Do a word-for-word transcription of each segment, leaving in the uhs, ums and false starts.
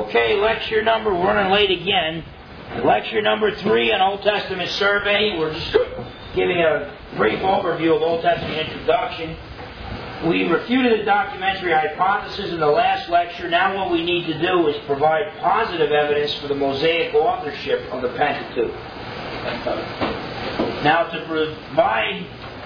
Okay, lecture number, we're running late again. Lecture number three on Old Testament survey. We're just giving a brief overview of Old Testament introduction. We refuted the documentary hypothesis in the last lecture. Now what we need to do is provide positive evidence for the Mosaic authorship of the Pentateuch. Now to provide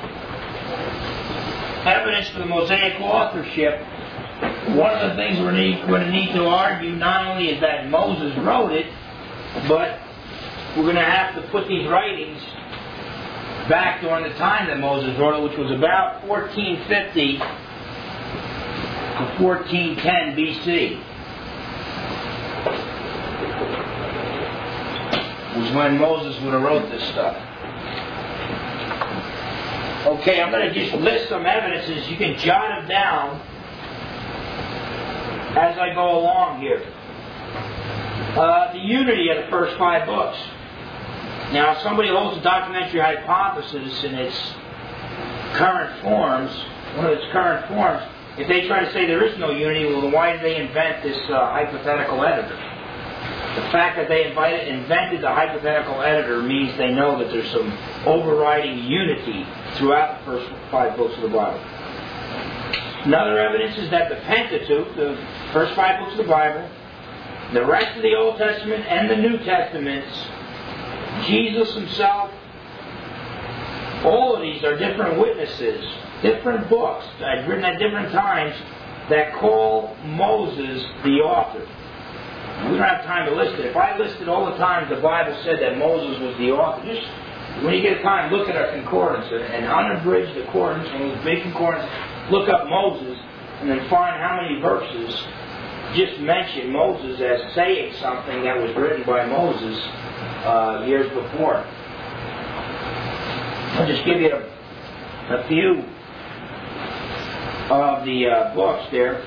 evidence for the Mosaic authorship, one of the things we're going to need to argue not only is that Moses wrote it, but we're going to have to put these writings back during the time that Moses wrote it, which was about fourteen fifty to fourteen ten B C. Was when Moses would have wrote this stuff. Okay, I'm going to just list some evidences. You can jot them down as I go along here. Uh, the unity of the first five books. Now, if somebody holds the documentary hypothesis in its current forms, one of its current forms, if they try to say there is no unity, well, then why did they invent this uh, hypothetical editor? The fact that they invited, invented the hypothetical editor means they know that there's some overriding unity throughout the first five books of the Bible. Another evidence is that the Pentateuch, the first five books of the Bible, the rest of the Old Testament and the New Testaments, Jesus himself, all of these are different witnesses, different books written at different times that call Moses the author. We don't have time to list it. If I listed all the times the Bible said that Moses was the author, just when you get time, look at our concordance, an unabridged concordance, one of those big concordance, look up Moses, and then find how many verses just mention Moses as saying something that was written by Moses uh, years before. I'll just give you a, a few of the uh, books there.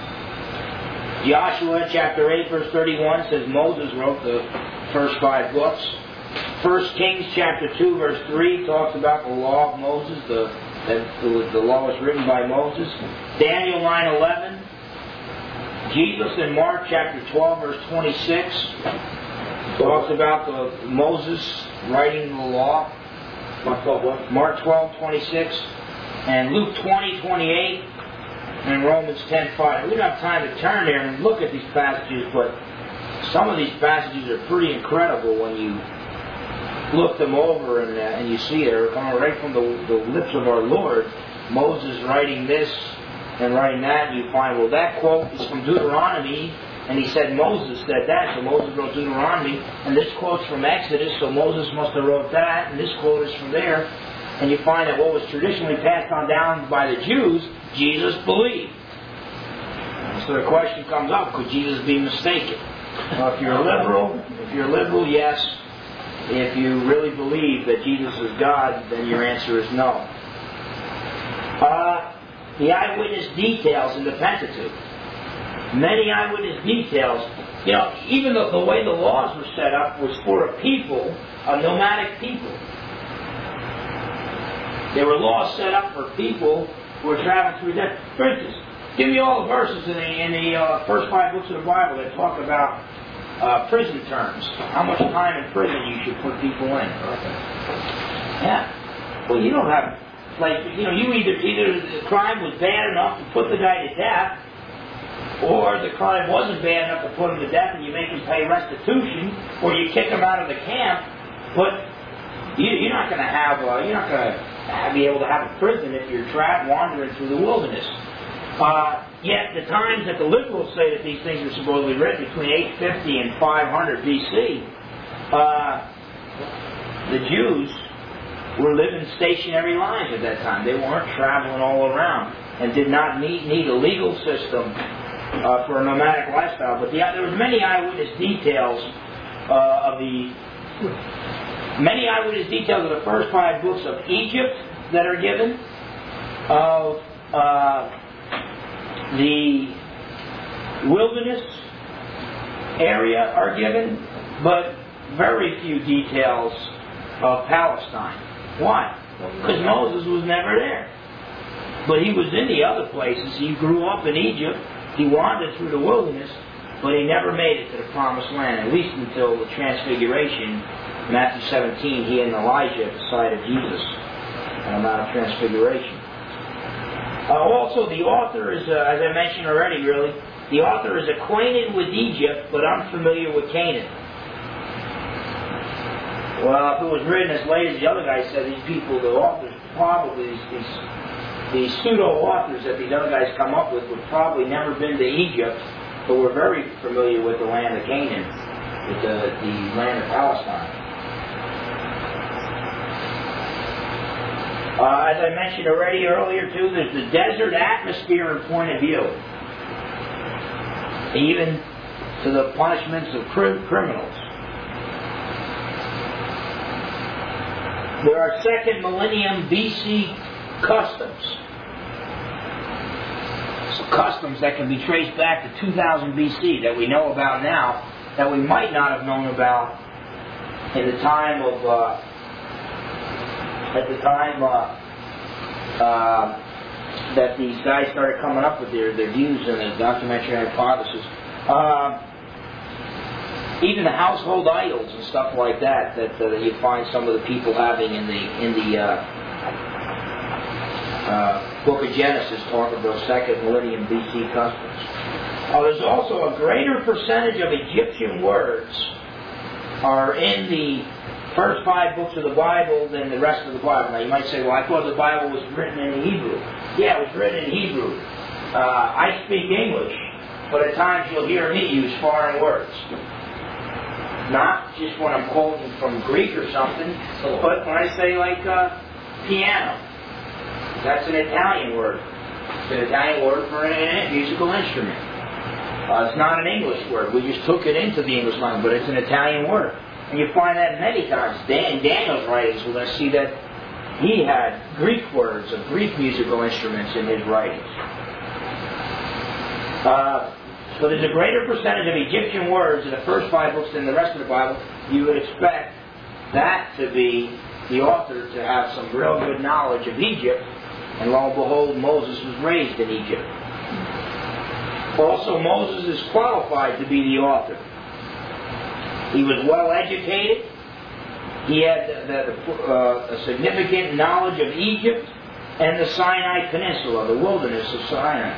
Joshua chapter eight verse thirty-one says Moses wrote the first five books. First Kings chapter two verse three talks about the law of Moses, the, that the, the law was written by Moses. Daniel nine eleven. Jesus in Mark chapter twelve verse twenty-six talks about the Moses writing the law. Mark twelve what? Mark twelve twenty-six. And Luke twenty twenty-eight. And Romans ten five. We don't have time to turn there and look at these passages, but some of these passages are pretty incredible when you look them over and, uh, and you see they're coming right from the, the lips of our Lord. Moses writing this and writing that, and you find, well, that quote is from Deuteronomy, and he said Moses said that, so Moses wrote Deuteronomy, and this quote's from Exodus, so Moses must have wrote that, and this quote is from there. And you find that what was traditionally passed on down by the Jews, Jesus believed. So the question comes up, could Jesus be mistaken? Well, if you're a liberal, if you're liberal, yes. If you really believe that Jesus is God, then your answer is no. Uh, the eyewitness details in the Pentateuch. Many eyewitness details. You know, even though the way the laws were set up was for a people, a nomadic people. There were laws set up for people who were traveling through death. For instance, give me all the verses in the, in the uh, first five books of the Bible that talk about uh, prison terms. How much time in prison you should put people in. Yeah. Well, you don't have, like, you know, you either, either the crime was bad enough to put the guy to death, or the crime wasn't bad enough to put him to death and you make him pay restitution, or you kick him out of the camp, but you, you're not going to have, uh, you're not going to be able to have a prison if you're trapped wandering through the wilderness. Uh, yet the times that the liberals say that these things were supposedly written between eight fifty and five hundred B C, uh, the Jews were living stationary lives at that time. They weren't traveling all around and did not need, need a legal system uh, for a nomadic lifestyle. But the, there was many eyewitness details uh, of the Many eyewitness details of the first five books of Egypt that are given, of uh, the wilderness area are given, but very few details of Palestine. Why? Because Moses was never there. But he was in the other places. He grew up in Egypt. He wandered through the wilderness. but he never made it to the promised land, at least until the Transfiguration. Matthew seventeen, he and Elijah at the side of Jesus on the Mount of Transfiguration. Uh, also, the author is, uh, as I mentioned already, really, the author is acquainted with Egypt, but unfamiliar with Canaan. Well, if it was written as late as the other guy said, these people, the authors, probably, these, these, these pseudo-authors that these other guys come up with, would probably never been to Egypt, but were very familiar with the land of Canaan, with the, the land of Palestine. Uh, as I mentioned already earlier, too, there's the desert atmosphere and point of view. Even to the punishments of cr- criminals. There are second millennium B C customs. So customs that can be traced back to two thousand B C that we know about now, that we might not have known about in the time of... Uh, At the time uh, uh, that these guys started coming up with their, their views and their documentary hypothesis, uh, even the household idols and stuff like that that, uh, that you find some of the people having in the in the uh, uh, Book of Genesis, talking about second millennium B C customs. Uh, there's also a greater percentage of Egyptian words are in the first five books of the Bible than the rest of the Bible. Now you might say, well, I thought the Bible was written in Hebrew. Yeah, it was written in Hebrew. Uh, I speak English, but at times you'll hear me use foreign words. Not just when I'm quoting from Greek or something, but when I say like uh, piano. That's an Italian word. It's an Italian word for a musical instrument. Uh, it's not an English word. We just took it into the English language, but it's an Italian word. And you find that many times. Dan, Daniel's writings, we're going to see that he had Greek words of Greek musical instruments in his writings. Uh, so there's a greater percentage of Egyptian words in the first five books than the rest of the Bible. You would expect that to be the author to have some real good knowledge of Egypt. And lo and behold, Moses was raised in Egypt. Also, Moses is qualified to be the author. He was well educated. He had the, the, uh, a significant knowledge of Egypt and the Sinai Peninsula, the wilderness of Sinai.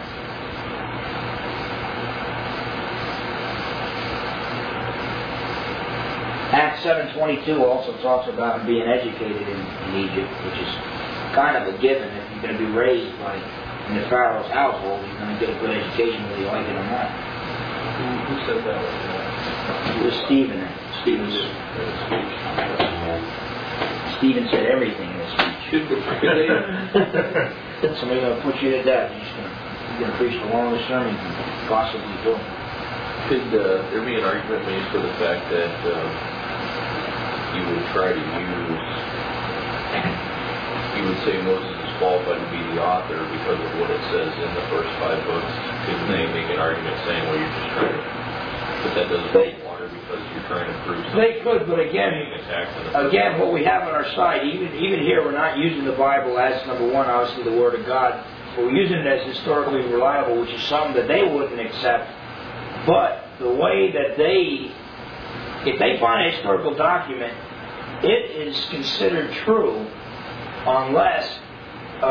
Acts seven twenty-two also talks about him being educated in, in Egypt, which is kind of a given. If you're going to be raised by in the Pharaoh's household, you're going to get a good education whether you like it or not. Who, who said that was It was Stephen. Stephen said, Stephen said everything in his speech. Somebody's going to put you to death. You're just going to, you're going to preach the longest sermon you can possibly do. Could uh, there be an argument made for the fact that uh, you would try to use, you would say Moses is qualified to be the author because of what it says in the first five books? Couldn't they make an argument saying, well, you're just trying to, but that doesn't hold water because you're trying to prove something? They could, but again, again, what we have on our side, even even here, we're not using the Bible as, number one, obviously the Word of God, but we're using it as historically reliable, which is something that they wouldn't accept. But the way that they, if they find a historical document, it is considered true unless uh,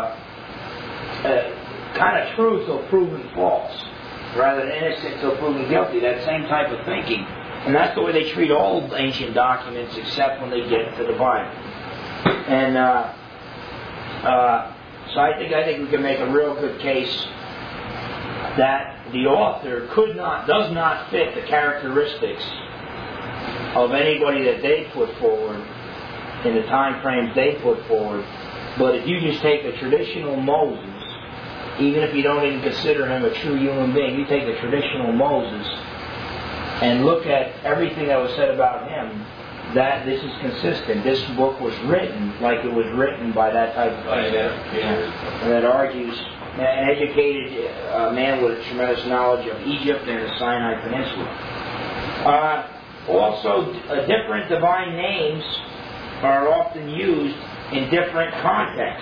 uh, kind of true till proven false, rather than innocent till proven guilty. That same type of thinking. And that's the way they treat all ancient documents except when they get to the Bible. And uh, uh, so I think I think we can make a real good case that the author could not, does not fit the characteristics of anybody that they put forward in the time frames they put forward. But if you just take the traditional Moses, even if you don't even consider him a true human being, you take the traditional Moses and look at everything that was said about him, that this is consistent. This book was written like it was written by that type of person. Yeah. And that argues an educated uh, man with a tremendous knowledge of Egypt and the Sinai Peninsula. Uh, also, uh, different divine names are often used in different contexts.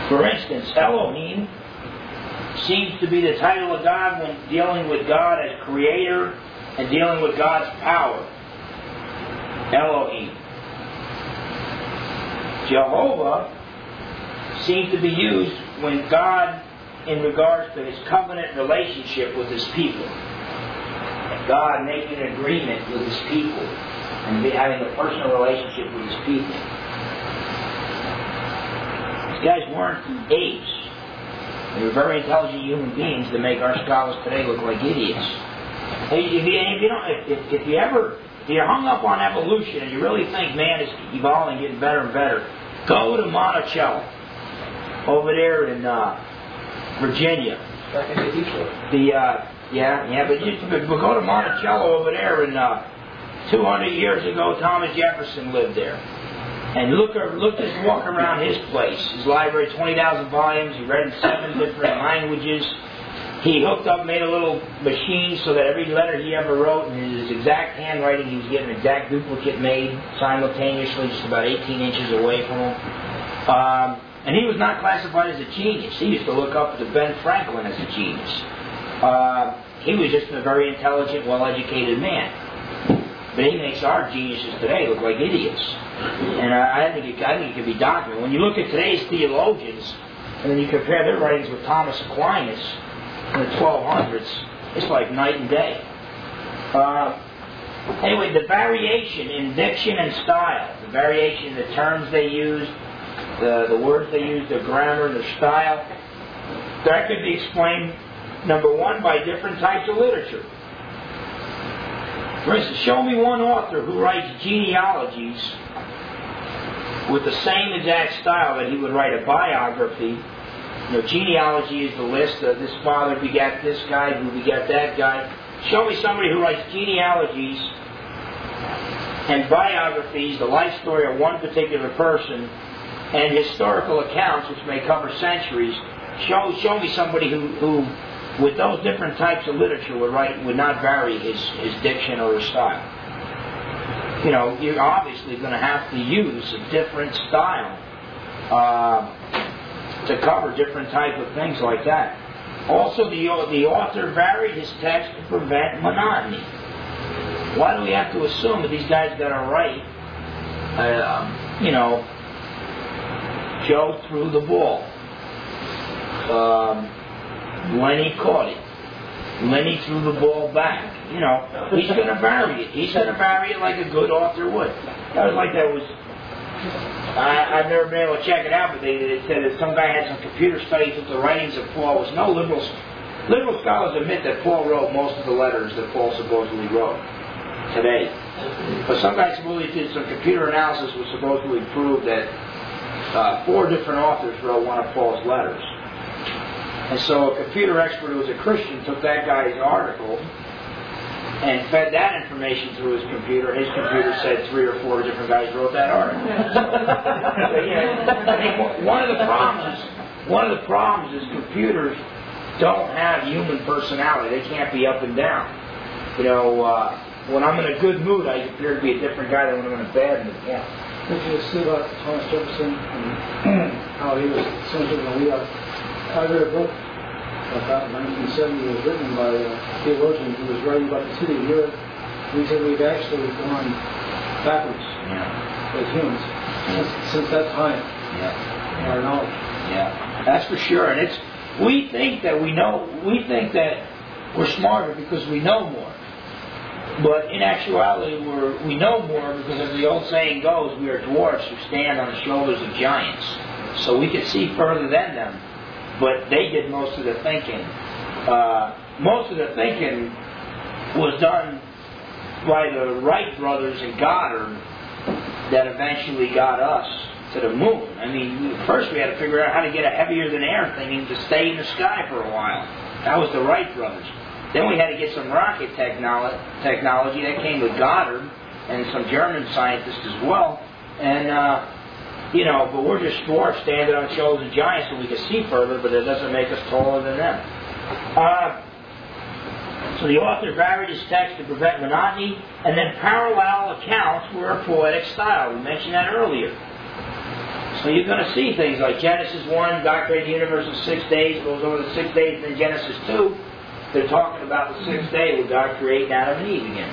For instance, Elohim seems to be the title of God when dealing with God as creator and dealing with God's power. Elohim. Jehovah seems to be used when God, in regards to His covenant relationship with His people. God making an agreement with His people and having a personal relationship with His people. These guys weren't apes. They were very intelligent human beings that make our scholars today look like idiots. If you, if you, don't, if, if you ever, if you're hung up on evolution and you really think man is evolving, getting better and better, go to Monticello, over there in uh, Virginia. Back in Detroit. The uh, yeah, yeah, but you but go to Monticello over there, and uh, two hundred years ago, Thomas Jefferson lived there. And look, look, just walk around his place. His library, twenty thousand volumes. He read in seven different languages. He hooked up, made a little machine so that every letter he ever wrote in his exact handwriting, he was getting an exact duplicate made simultaneously, just about eighteen inches away from him. Um, and he was not classified as a genius. He used to look up to Ben Franklin as a genius. Uh, he was just a very intelligent, well-educated man. But he makes our geniuses today look like idiots. And I, I, think it, I think it can be documented. When you look at today's theologians, and then you compare their writings with Thomas Aquinas in the twelve hundreds, it's like night and day. Uh, anyway, the variation in diction and style, the variation in the terms they use, the, the words they use, their grammar, their style, that could be explained, number one, by different types of literature. For instance, show me one author who writes genealogies with the same exact style that he would write a biography. You know, genealogy is the list of this father begat this guy, who begat that guy. Show me somebody who writes genealogies and biographies, the life story of one particular person, and historical accounts which may cover centuries. Show show me somebody who, who with those different types of literature would write would not vary his, his diction or his style. You know, you're obviously going to have to use a different style uh, to cover different type of things like that. Also, the the author varied his text to prevent monotony. Why do we have to assume that these guys got it right? Uh, you know, Joe threw the ball. Um, Lenny caught it. Lenny threw the ball back. You know, he's going to vary it. He's going to vary it like a good author would. That was like that was. I, I've never been able to check it out, but they, they said that some guy had some computer studies with the writings of Paul. Was no liberal. Liberal scholars admit that Paul wrote most of the letters that Paul supposedly wrote today. But some guy supposedly did some computer analysis, which supposedly proved that uh, four different authors wrote one of Paul's letters. And so a computer expert who was a Christian took that guy's article and fed that information through his computer. His computer said three or four different guys wrote that article. So, yeah, I think one of the problems, one of the problems is computers don't have human personality. They can't be up and down. You know, uh, when I'm in a good mood, I appear to be a different guy than when I'm in a bad mood. Yeah. If you see about Thomas Jefferson and how he was essentially going to lead us. I read a book about nineteen seventy. It was written by a theologian who was writing about the city of Europe. He said we've actually gone backwards Yeah. as humans Yeah. since, since that time. Yeah. In our knowledge. Yeah, that's for sure. And it's we think that we know. We think that we're smarter because we know more. But in actuality, we're, we know more because, as the old saying goes, we are dwarfs who stand on the shoulders of giants. So we can see further than them. But they did most of the thinking. Uh, most of the thinking was done by the Wright brothers and Goddard that eventually got us to the moon. I mean, first we had to figure out how to get a heavier than air thing to stay in the sky for a while. That was the Wright brothers. Then we had to get some rocket technolo- technology. That came with Goddard and some German scientists as well. And, uh, you know, but we're just dwarfs standing on shoulders of giants so we can see further, but it doesn't make us taller than them. Uh, so the author varied his text to prevent monotony, and then parallel accounts were a poetic style. We mentioned that earlier. So you're going to see things like Genesis one, God created the universe in six days, goes over the six days, and then Genesis two, they're talking about the sixth day with God creating Adam and Eve again.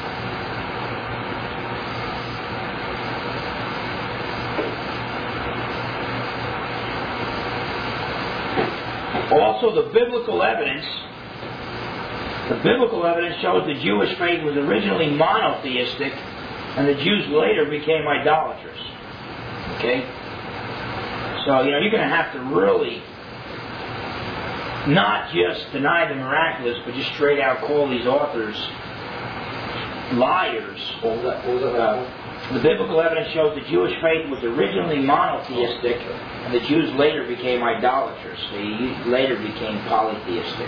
Also, the biblical evidence, the biblical evidence shows the Jewish faith was originally monotheistic, and the Jews later became idolatrous. Okay? So, you know, you're going to have to really not just deny the miraculous, but just straight out call these authors liars. What was that? What was that? Uh, the biblical evidence shows the Jewish faith was originally monotheistic, and the Jews later became idolatrous. They later became polytheistic.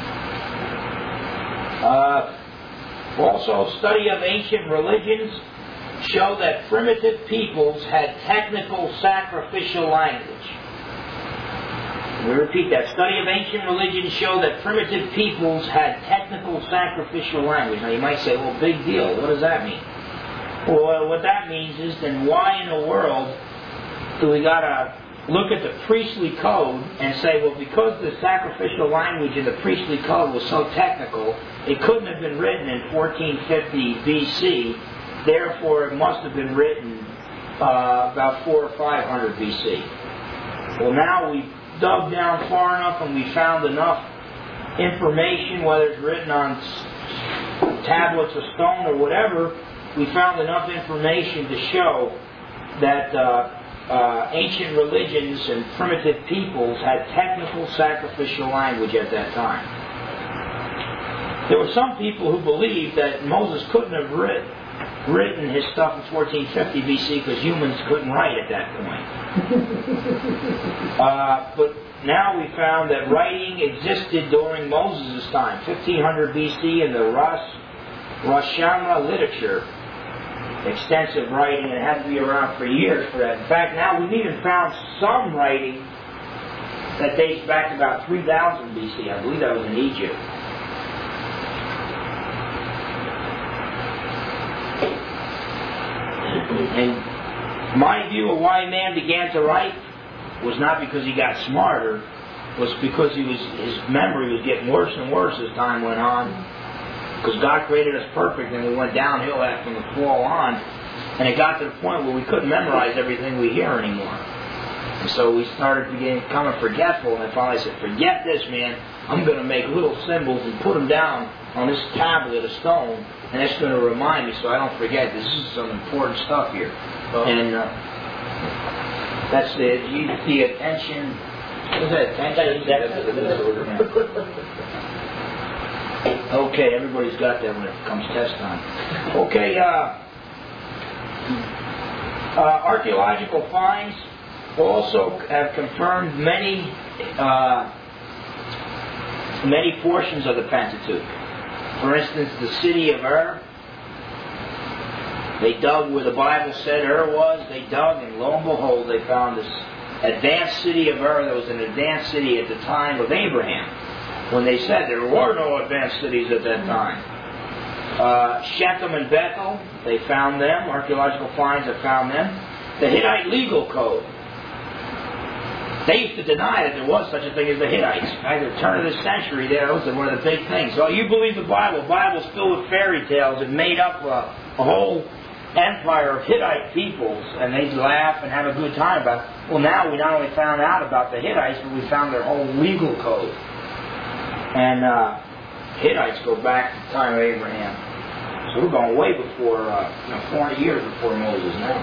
Uh, also, study of ancient religions show that primitive peoples had technical sacrificial language. Let me repeat that. Study of ancient religions show that primitive peoples had technical sacrificial language. Now you might say, well, big deal. What does that mean? Well, what that means is, then why in the world do we got to look at the priestly code and say, well, because the sacrificial language in the priestly code was so technical, it couldn't have been written in fourteen fifty B C, therefore it must have been written uh, about four or five hundred B C. Well, now we've dug down far enough and we found enough information, whether it's written on tablets of stone or whatever, we found enough information to show that uh, uh, ancient religions and primitive peoples had technical sacrificial language at that time. There were some people who believed that Moses couldn't have writ, written his stuff in fourteen fifty B C because humans couldn't write at that point. uh, but now we found that writing existed during Moses' time, fifteen hundred B C, in the Ras, Rashama literature. Extensive writing, and it had to be around for years for that. In fact, now we've even found some writing that dates back to about three thousand B C. I believe that was in Egypt. And my view of why man began to write was not because he got smarter, was because he was his memory was getting worse and worse as time went on. Because God created us perfect, and we went downhill after the fall on, and it got to the point where we couldn't memorize everything we hear anymore. And so we started becoming forgetful, and I finally said, forget this, man. I'm going to make little symbols and put them down on this tablet of stone, and that's going to remind me so I don't forget. This is some important stuff here. Oh. And uh, that's the, the attention. What is that? Attention? Okay, everybody's got that when it comes test time. Okay, uh, uh, archaeological finds also have confirmed many uh, many portions of the Pentateuch. For instance, the city of Ur. They dug where the Bible said Ur was. They dug, and lo and behold, they found this advanced city of Ur that was an advanced city at the time of Abraham, when they said there were no advanced cities at that time. Uh, Shechem and Bethel, they found them. Archaeological finds have found them. The Hittite legal code. They used to deny that there was such a thing as the Hittites. At the turn of the century, that was one of the big things. So you believe the Bible. The Bible's filled with fairy tales. It made up a, a whole empire of Hittite peoples, and they'd laugh and have a good time about it. Well, now we not only found out about the Hittites, but we found their whole legal code. And uh, Hittites go back to the time of Abraham. So we're going way before, uh, you know, four hundred years before Moses now.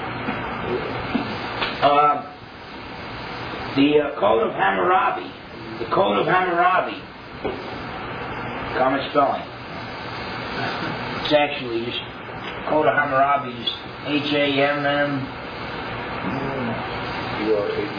Uh, the uh, Code of Hammurabi. The Code of Hammurabi. Common spelling. It's actually just Code of Hammurabi, just H A M M U R A B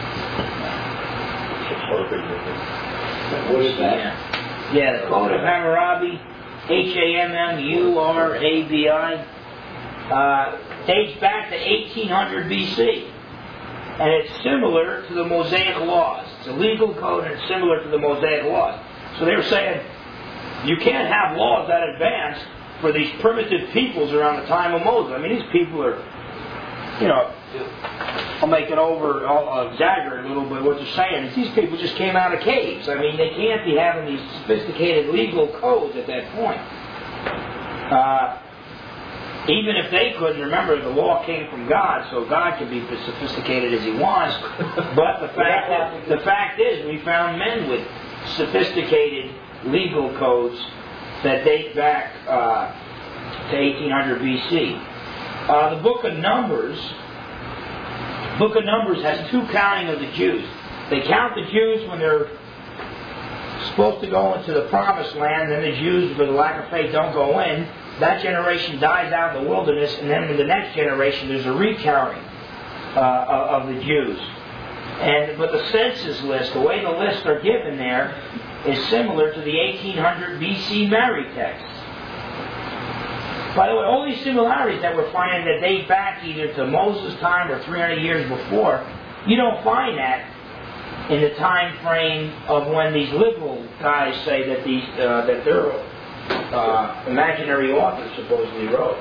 I. What is that? Yeah. yeah, the Code of Hammurabi, H A M M U R A B I, uh, dates back to eighteen hundred B C. And it's similar to the Mosaic laws. It's a legal code and it's similar to the Mosaic laws. So they were saying, you can't have laws that advanced for these primitive peoples around the time of Moses. I mean, these people are, you know, I'll make it over, I'll exaggerate a little bit what they're saying, is these people just came out of caves. I mean, they can't be having these sophisticated legal codes at that point. Uh, even if they couldn't, remember the law came from God, so God can be as sophisticated as He wants. But the fact that, the fact is, we found men with sophisticated legal codes that date back uh, to eighteen hundred B C. Uh, the Book of Numbers, Book of Numbers has two counting of the Jews. They count the Jews when they're supposed to go into the Promised Land, and then the Jews, for the lack of faith, don't go in. That generation dies out in the wilderness, and then in the next generation there's a recounting uh, of the Jews. And but the census list, the way the lists are given there, is similar to the eighteen hundred B C Mary text. By the way, all these similarities that we're finding that date back either to Moses' time or three hundred years before, you don't find that in the time frame of when these liberal guys say that these uh, that their uh, imaginary authors supposedly wrote.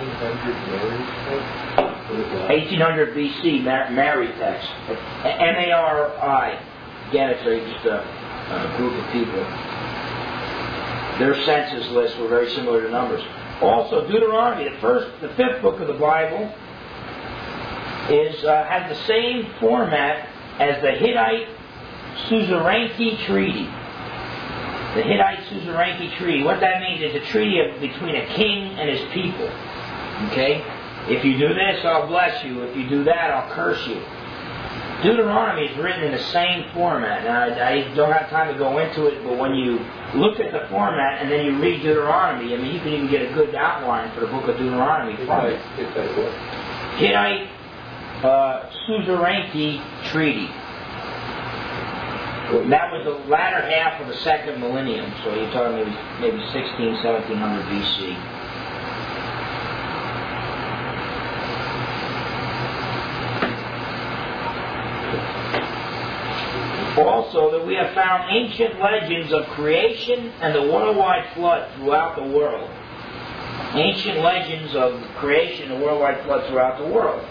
eighteen hundred B C Mary text. M A R I. Again, it's a, just a, a group of people. Their census lists were very similar to Numbers. Also, Deuteronomy, the first, the fifth book of the Bible, is uh, has the same format as the Hittite Suzerainty Treaty. The Hittite Suzerainty Treaty. What that means is a treaty of, between a king and his people. Okay? If you do this, I'll bless you. If you do that, I'll curse you. Deuteronomy is written in the same format. Now, I, I don't have time to go into it, but when you look at the format and then you read Deuteronomy, I mean, you can even get a good outline for the book of Deuteronomy from it. Hittite uh, Suzerainty Treaty. That was the latter half of the second millennium, so you're talking maybe, maybe sixteen, seventeen hundred B C. Also, that we have found ancient legends of creation and the worldwide flood throughout the world. Ancient legends of creation and the worldwide flood throughout the world.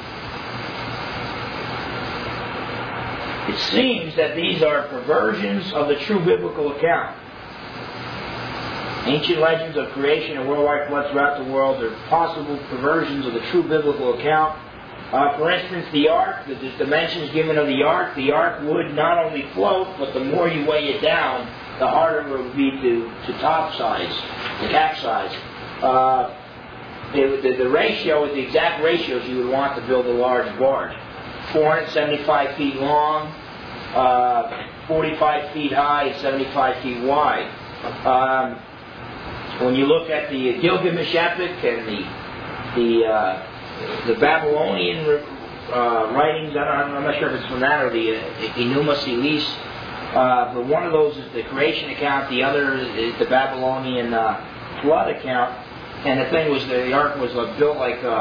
It seems that these are perversions of the true biblical account. Ancient legends of creation and worldwide flood throughout the world are possible perversions of the true biblical account. Uh, for instance, the ark, the, the dimensions given of the ark, the ark would not only float, but the more you weigh it down, the harder it would be to, to topsize, to capsize. Uh, it, the, the ratio is the exact ratios you would want to build a large barge. four hundred seventy-five feet long, uh, forty-five feet high, and seventy-five feet wide. Um, when you look at the Gilgamesh epic and the the uh, the Babylonian uh, writings, I don't, I'm not sure if it's from that or the uh, Enuma Elish, uh, but one of those is the creation account, the other is the Babylonian uh, flood account. And the thing was, the ark was uh, built like a,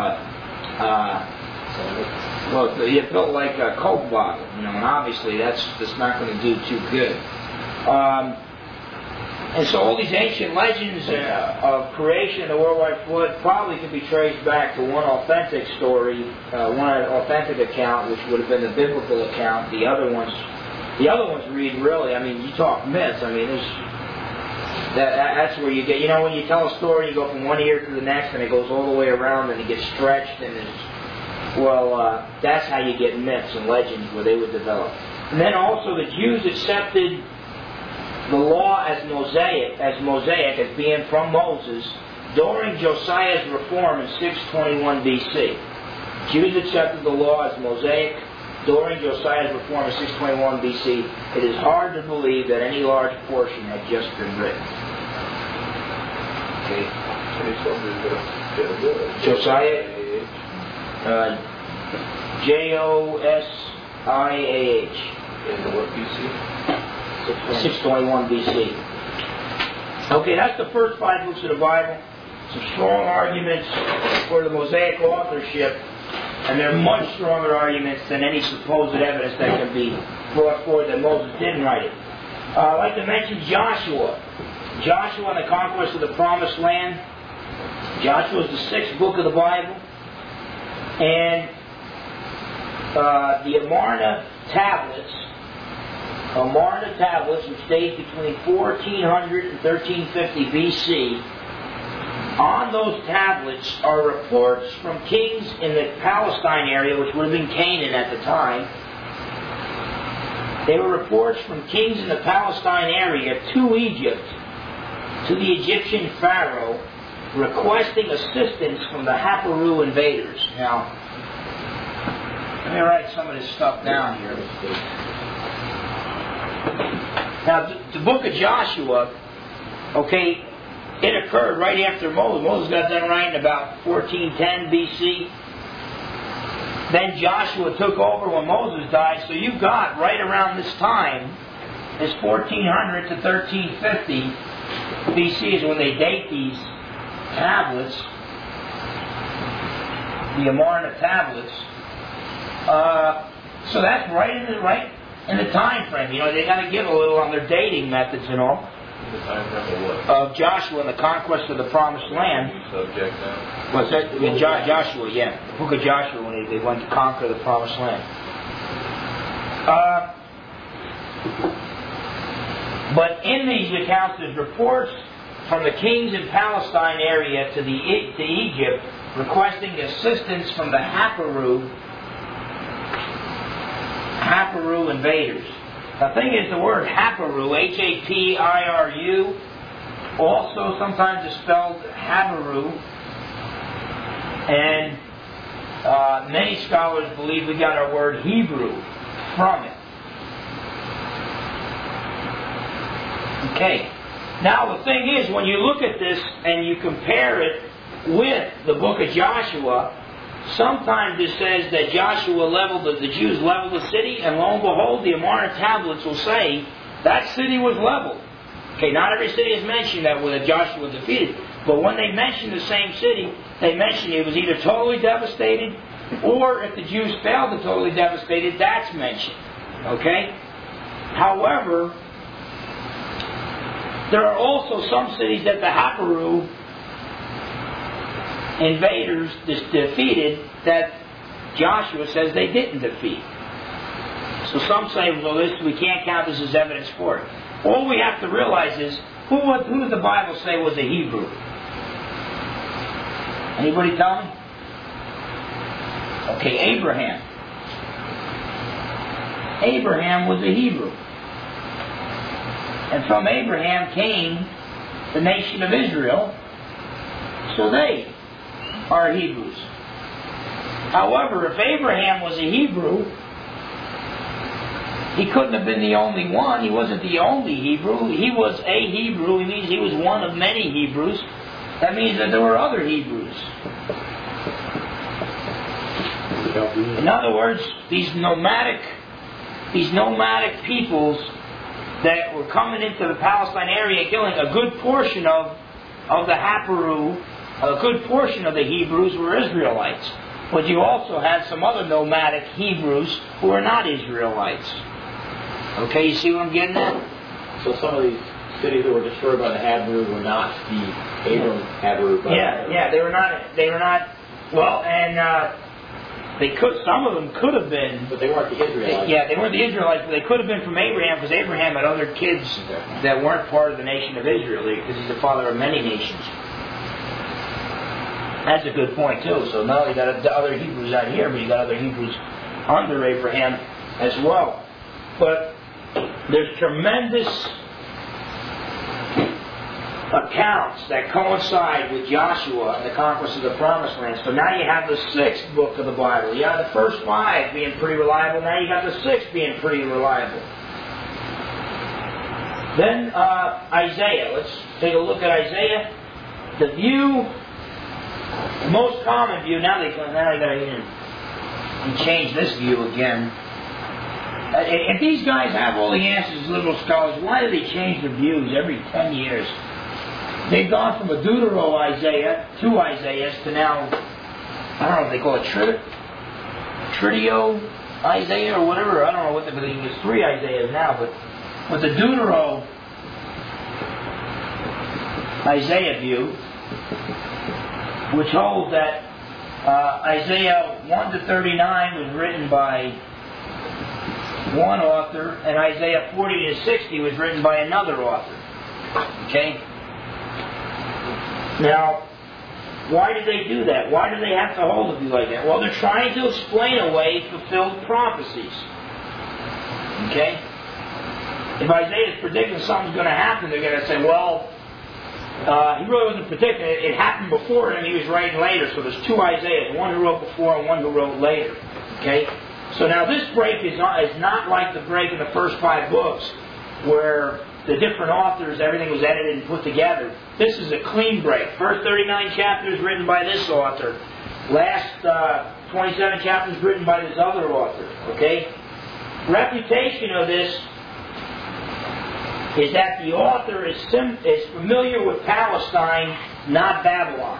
uh, well, it built like a Coke bottle, you know, and obviously that's that's not going to do too good. Um, And so all these ancient legends uh, of creation and the worldwide flood probably can be traced back to one authentic story, uh, one authentic account, which would have been the biblical account. The other ones, the other ones read really. I mean, you talk myths. I mean, there's that, that's where you get. You know, when you tell a story, you go from one ear to the next, and it goes all the way around, and it gets stretched, and it's well, uh, that's how you get myths and legends where they would develop. And then also the Jews accepted the law as Mosaic, as Mosaic, as being from Moses, during Josiah's reform in six twenty-one B C. Jews accepted the law as Mosaic during Josiah's reform in six twenty-one B C. It is hard to believe that any large portion had just been written. Okay. Josiah, uh, J O S I A H. In what B C? six twenty-one B C. Okay, that's the first five books of the Bible. Some strong arguments for the Mosaic authorship, and they're much stronger arguments than any supposed evidence that can be brought forward that Moses didn't write it. Uh, I'd like to mention Joshua. Joshua and the conquest of the Promised Land. Joshua is the sixth book of the Bible. And uh, the Amarna tablets, Amarna tablets, which date between fourteen hundred and thirteen fifty B C. On those tablets are reports from kings in the Palestine area, which would have been Canaan at the time. They were reports from kings in the Palestine area to Egypt, to the Egyptian Pharaoh, requesting assistance from the Haparu invaders. Now, let me write some of this stuff down here. Now, the, the book of Joshua, okay, it occurred right after Moses. Moses got done writing about fourteen ten B C. Then Joshua took over when Moses died. So you got right around this time, this fourteen hundred to thirteen fifty B C is when they date these tablets, the Amarna tablets. Uh, so that's right in the right in the time frame. You know, they got to give a little on their dating methods and all. The time frame of what? Of Joshua and the conquest of the Promised Land. Subject now? Was that in jo- Joshua? Yeah, the book of Joshua when they, they went to conquer the Promised Land. Uh, but in these accounts, there's reports from the kings in Palestine area to the to Egypt requesting assistance from the Haparu Haparu invaders. The thing is, the word Haparu, H A P I R U, also sometimes is spelled Habaru, and uh, many scholars believe we got our word Hebrew from it. Okay. Now the thing is, when you look at this and you compare it with the book of Joshua, sometimes it says that Joshua leveled, the, the Jews leveled the city, and lo and behold, the Amarna tablets will say that city was leveled. Okay, not every city is mentioned that when Joshua was defeated, but when they mention the same city, they mention it was either totally devastated, or if the Jews failed to totally devastate it, that's mentioned. Okay? However, there are also some cities that the Haparu invaders defeated that Joshua says they didn't defeat. So some say, well, this, we can't count this as evidence for it. All we have to realize is, who, who does the Bible say was a Hebrew? Anybody tell me? Okay, Abraham. Abraham was a Hebrew. And from Abraham came the nation of Israel. So they are Hebrews. However, if Abraham was a Hebrew, he couldn't have been the only one. He wasn't the only Hebrew. He was a Hebrew. It means he was one of many Hebrews. That means that there were other Hebrews. In other words, these nomadic, these nomadic peoples that were coming into the Palestine area, killing a good portion of, of the Haparu, a good portion of the Hebrews were Israelites. But you also had some other nomadic Hebrews who were not Israelites. Okay, you see what I'm getting at? So some of these cities that were destroyed by the Haparu were not the Abram Haparu. Yeah, yeah, they were not. They were not. Well, and uh, they could. Some of them could have been. But they weren't the Israelites. They, yeah, they weren't the Israelites, but they could have been from Abraham, because Abraham had other kids okay. that weren't part of the nation of Israel, because he's the father of many nations. That's a good point too. So not only got other Hebrews out here, but you got other Hebrews under Abraham as well. But there's tremendous accounts that coincide with Joshua and the conquest of the Promised Land. So now you have the sixth book of the Bible. You have the first five being pretty reliable. Now you got the sixth being pretty reliable. Then uh, Isaiah. Let's take a look at Isaiah. The view, the most common view. Now they now they got to change this view again. Uh, if these guys have all the answers, liberal scholars, why do they change their views every ten years? They've gone from a Deutero Isaiah, two Isaiahs, to now, I don't know if they call it Trid- Tritio Isaiah or whatever. I don't know what the, but there's three Isaiahs now. But with the Deutero Isaiah view, which holds that Uh, Isaiah one to thirty-nine was written by one author, and Isaiah forty to sixty was written by another author. Okay? Now, why did they do that? Why do they have to hold a view like that? Well, they're trying to explain away fulfilled prophecies. Okay? If Isaiah is predicting something's going to happen, they're going to say, well, uh, he really wasn't predicting it. It happened before him. He was writing later. So there's two Isaiahs, one who wrote before and one who wrote later. Okay? So now this break is not, is not like the break in the first five books where the different authors, everything was edited and put together. This is a clean break. First thirty-nine chapters written by this author. Last uh, twenty-seven chapters written by this other author. Okay? Reputation of this is that the author is, sim- is familiar with Palestine, not Babylon.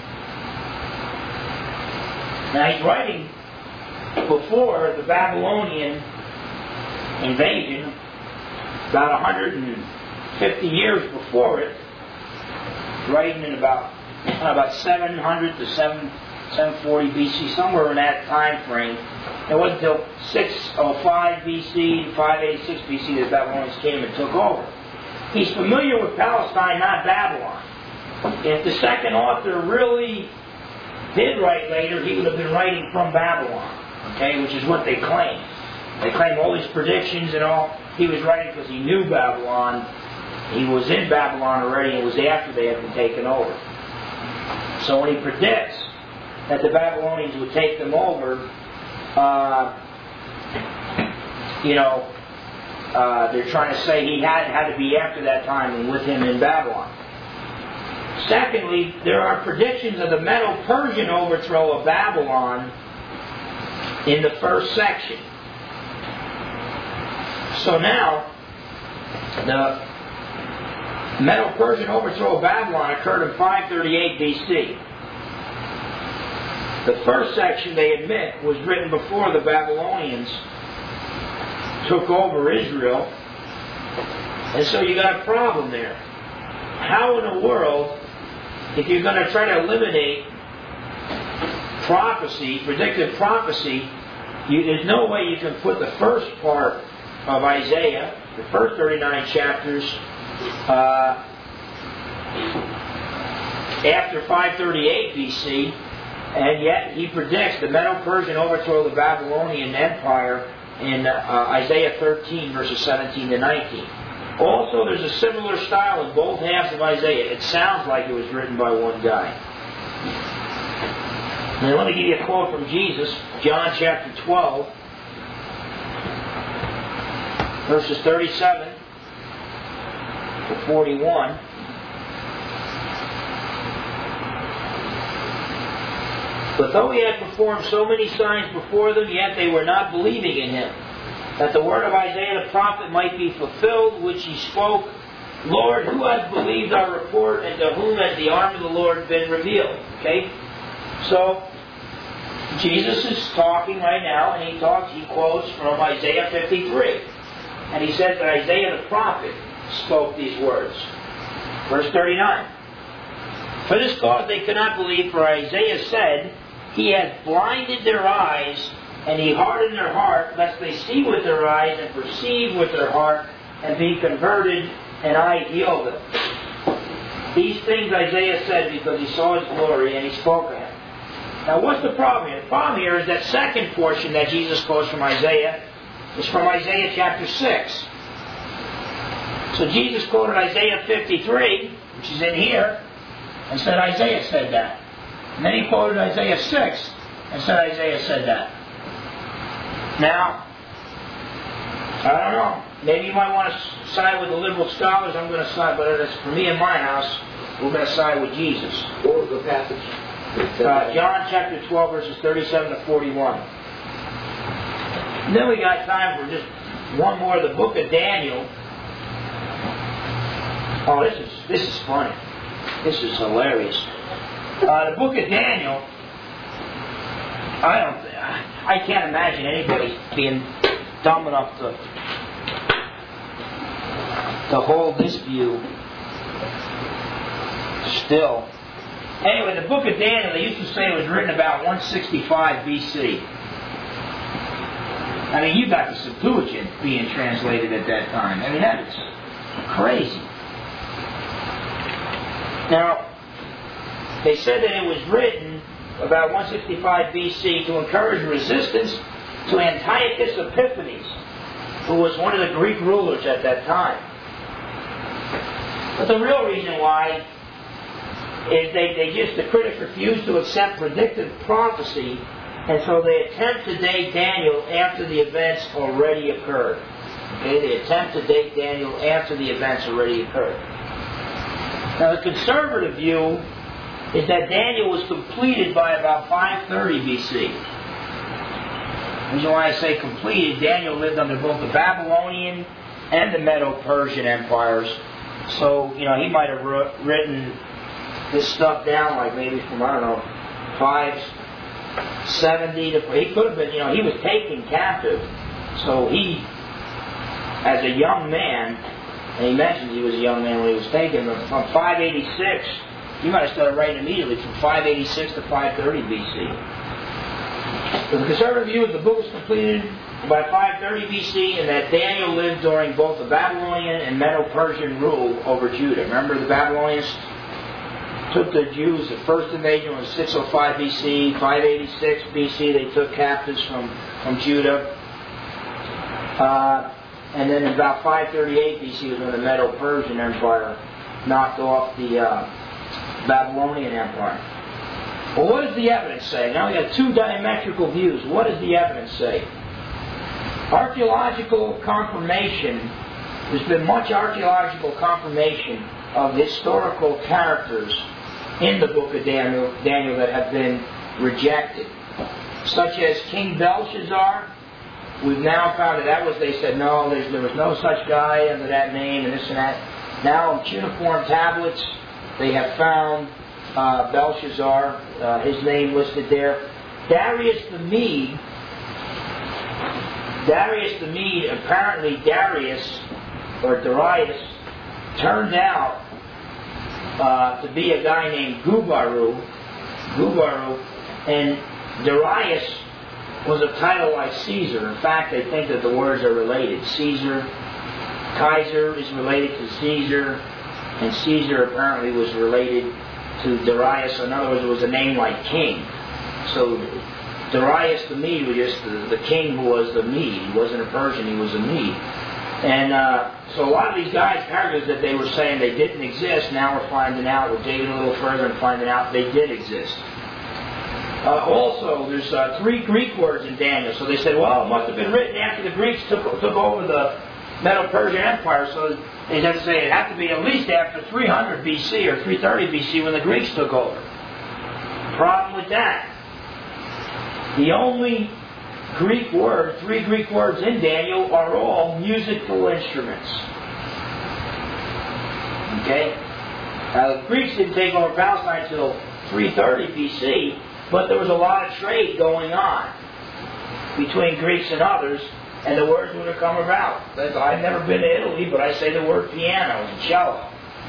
Now he's writing before the Babylonian invasion, about one hundred fifty years before it, writing in about about seven hundred to seven forty B C, somewhere in that time frame. It wasn't until six oh five B C, five eighty-six B C that the Babylonians came and took over. He's familiar with Palestine, not Babylon. If the second author really did write later, he would have been writing from Babylon. Okay, which is what they claim. They claim all these predictions and all. He was writing because he knew Babylon. He was in Babylon already. It was after they had been taken over. So when he predicts that the Babylonians would take them over, uh, you know, uh, they're trying to say he had had to be after that time and with him in Babylon. Secondly, there are predictions of the Medo-Persian overthrow of Babylon in the first section. So now, the Medo-Persian overthrow of Babylon occurred in five thirty-eight B C. The first section, they admit, was written before the Babylonians took over Israel. And so you got a problem there. How in the world, if you're going to try to eliminate prophecy, predictive prophecy, you, there's no way you can put the first part of Isaiah, the first thirty-nine chapters, uh, after five thirty-eight B C, and yet he predicts the Medo-Persian overthrow of the Babylonian Empire in uh, Isaiah thirteen, verses seventeen to nineteen. Also, there's a similar style in both halves of Isaiah. It sounds like it was written by one guy. Now, let me give you a quote from Jesus, John chapter twelve, verses thirty-seven to forty-one. But though he had performed so many signs before them, yet they were not believing in him, that the word of Isaiah the prophet might be fulfilled, which he spoke, Lord, who has believed our report, and to whom has the arm of the Lord been revealed? Okay? So, Jesus is talking right now, and he talks, he quotes from Isaiah fifty-three. And he says that Isaiah the prophet spoke these words. Verse thirty-nine. For this cause they could not believe, for Isaiah said, He has blinded their eyes, and He hardened their heart, lest they see with their eyes and perceive with their heart, and be converted, and I heal them. These things Isaiah said because he saw His glory, and he spoke of Him. Now what's the problem here? The problem here is that second portion that Jesus quotes from Isaiah is from Isaiah chapter six. So Jesus quoted Isaiah fifty-three, which is in here, and said Isaiah said that. And then he quoted Isaiah six and said Isaiah said that. Now, I don't know. Maybe you might want to side with the liberal scholars. I'm going to side, but it's for me in my house, we're going to side with Jesus. What was the passage? Uh, John chapter twelve, verses thirty-seven to forty-one. And then we got time for just one more of the book of Daniel. Oh, this is this is funny. This is hilarious. Uh, the book of Daniel. I don't. I can't imagine anybody being dumb enough to to hold this view still. Anyway, the book of Daniel, they used to say it was written about one sixty-five B C. I mean, you got the Septuagint being translated at that time. I mean, that is crazy. Now, they said that it was written about one sixty-five B C to encourage resistance to Antiochus Epiphanes, who was one of the Greek rulers at that time. But the real reason why is they, they just, the critics refused to accept predictive prophecy, and so they attempt to date Daniel after the events already occurred. Okay, they attempt to date Daniel after the events already occurred. Now, the conservative view is that Daniel was completed by about five thirty B C. The reason why I say completed, Daniel lived under both the Babylonian and the Medo-Persian empires. So, you know, he might have written this stuff down like maybe from, I don't know, five seventy to... He could have been, you know, he was taken captive. So he, as a young man, and he mentions he was a young man when he was taken, from five eighty-six, he might have started writing immediately from five eighty-six to five thirty B C. So the conservative view is the book was completed by five thirty B C and that Daniel lived during both the Babylonian and Medo-Persian rule over Judah. Remember, the Babylonians took the Jews, the first invasion was six oh five B C, five eighty-six B C they took captives from, from Judah. Uh, and then in about five thirty-eight B C was when the Medo-Persian Empire knocked off the uh, Babylonian Empire. Well, what does the evidence say? Now we have two diametrical views. What does the evidence say? Archaeological confirmation, there's been much archaeological confirmation of historical characters in the book of Daniel, Daniel that have been rejected. Such as King Belshazzar. We've now found that that was, they said, no, there's, there was no such guy under that name and this and that. Now in cuneiform tablets, they have found uh, Belshazzar, uh, his name listed there. Darius the Mede, Darius the Mede, apparently Darius, or Darius, turned out uh, to be a guy named Gubaru, Gubaru, and Darius was a title like Caesar. In fact, they think that the words are related. Caesar, Kaiser is related to Caesar, and Caesar apparently was related to Darius. In other words, it was a name like king. So Darius the Mede was just the, the king who was the Mede. He wasn't a Persian, he was a Mede. And uh, so a lot of these guys, characters that they were saying they didn't exist, now we're finding out, we're digging a little further and finding out they did exist. Uh, also, there's uh, three Greek words in Daniel. So they said, well, it must have been written after the Greeks took, took over the Medo-Persian Empire. So they have to say it had to be at least after three hundred B C or three thirty B C when the Greeks took over. Problem with that. The only Greek word, three Greek words in Daniel are all musical instruments. Okay? Now the Greeks didn't take over Palestine until three thirty B C, but there was a lot of trade going on between Greeks and others, and the words would have come about. I've never been to Italy, but I say the word piano and cello.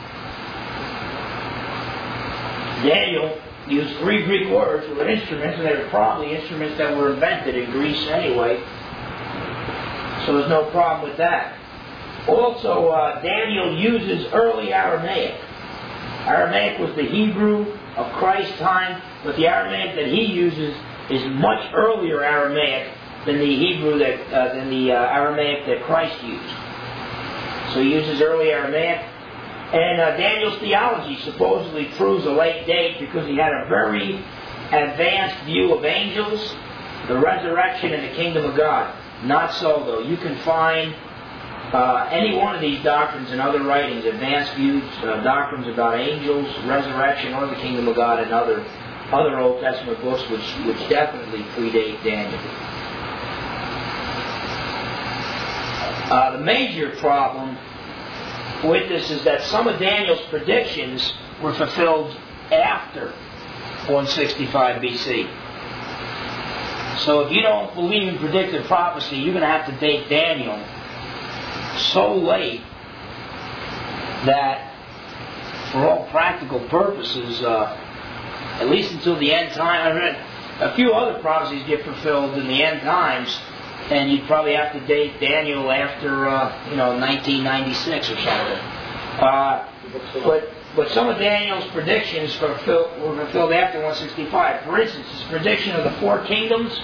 Daniel used three Greek words that were instruments, and they were probably instruments that were invented in Greece anyway. So there's no problem with that. Also, uh, Daniel uses early Aramaic. Aramaic was the Hebrew of Christ's time, but the Aramaic that he uses is much earlier Aramaic than the Hebrew that uh, than the uh, Aramaic that Christ used. So he uses early Aramaic. And uh, Daniel's theology supposedly proves a late date because he had a very advanced view of angels, the resurrection, and the kingdom of God. Not so, though. You can find uh, any one of these doctrines in other writings, advanced views, uh, doctrines about angels, resurrection, or the kingdom of God in other, other Old Testament books which, which definitely predate Daniel. Uh, the major problem with this is that some of Daniel's predictions were fulfilled after one sixty-five B C. So if you don't believe in predictive prophecy, you're going to have to date Daniel so late that for all practical purposes, uh, at least until the end time. I read a few other prophecies get fulfilled in the end times, and you'd probably have to date Daniel after, uh, you know, nineteen ninety-six or something. Uh, but but some of Daniel's predictions fulfill, were fulfilled after one sixty-five. For instance, his prediction of the four kingdoms.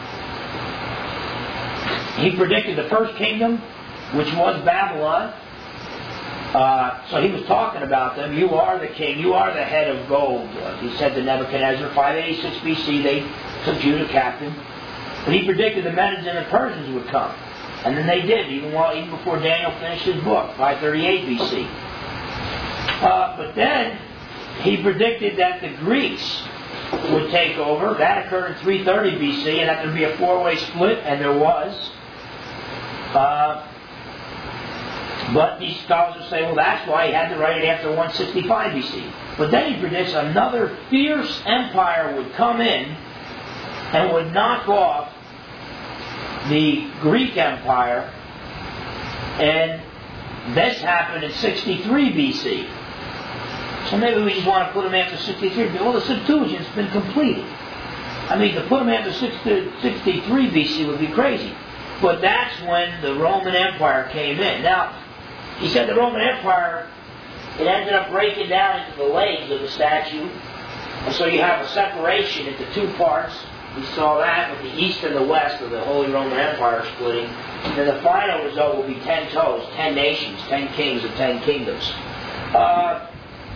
He predicted the first kingdom, which was Babylon. Uh, so he was talking about them. You are the king. You are the head of gold. Uh, he said to Nebuchadnezzar, five eighty-six B C, they took Judah captive. But he predicted the Medes and the Persians would come. And then they did, even while, even before Daniel finished his book, five thirty-eight B C. Uh, but then he predicted that the Greeks would take over. That occurred in three thirty B C, and that there would be a four-way split, and there was. Uh, but these scholars will say, well, that's why he had to write it after one sixty-five B C. But then he predicts another fierce empire would come in and would knock off the Greek Empire, and this happened in sixty-three B C. So maybe we just want to put them after sixty-three. Well, the Septuagint's been completed. I mean, to put them after sixty-three B C would be crazy. But that's when the Roman Empire came in. Now, he said the Roman Empire, it ended up breaking down into the legs of the statue. And so you have a separation into two parts. We saw that with the east and the west of the Holy Roman Empire splitting. And then the final result will be ten toes, ten nations, ten kings, and ten kingdoms. Uh,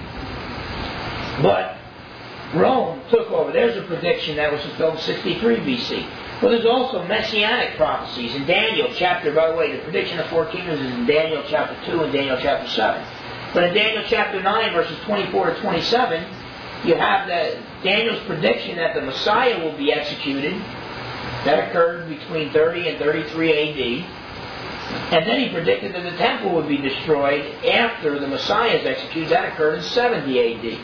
but Rome took over. There's a prediction that was fulfilled in sixty-three B C. Well, there's also messianic prophecies in Daniel chapter, by the way, the prediction of four kingdoms is in Daniel chapter two and Daniel chapter seven. But in Daniel chapter nine, verses twenty-four to twenty-seven, you have the, Daniel's prediction that the Messiah will be executed. That occurred between thirty and thirty-three A D. And then he predicted that the temple would be destroyed after the Messiah is executed. That occurred in seventy A D.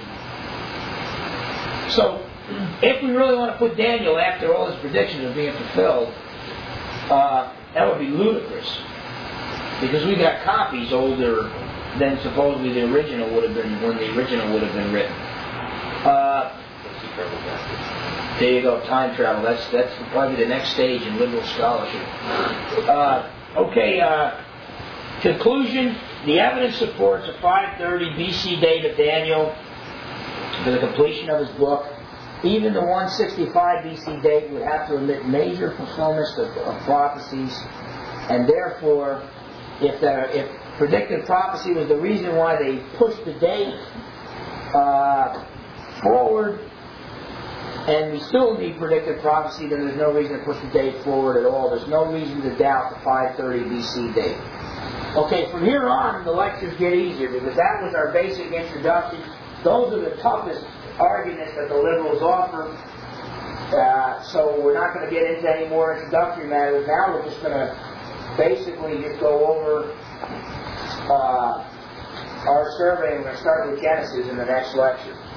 So, if we really want to put Daniel after all his predictions are being fulfilled, uh, that would be ludicrous. Because we got copies older than supposedly the original would have been, when the original would have been written. Uh, there you go, time travel. That's that's probably the next stage in liberal scholarship. Uh, okay, uh, conclusion. The evidence supports a five thirty B C date of Daniel for the completion of his book. Even the one sixty-five B C date would have to admit major fulfillments of, of prophecies, and therefore, if the, if predicted prophecy was the reason why they pushed the date uh, forward, and we still need predicted prophecy, then there's no reason to push the date forward at all. There's no reason to doubt the five thirty B C date. Okay, from here on, the lectures get easier, because that was our basic introduction. Those are the toughest arguments that the liberals offer. Uh, so we're not going to get into any more introductory matters. Now we're just going to basically just go over uh, our survey. We're going to start with Genesis in the next lecture.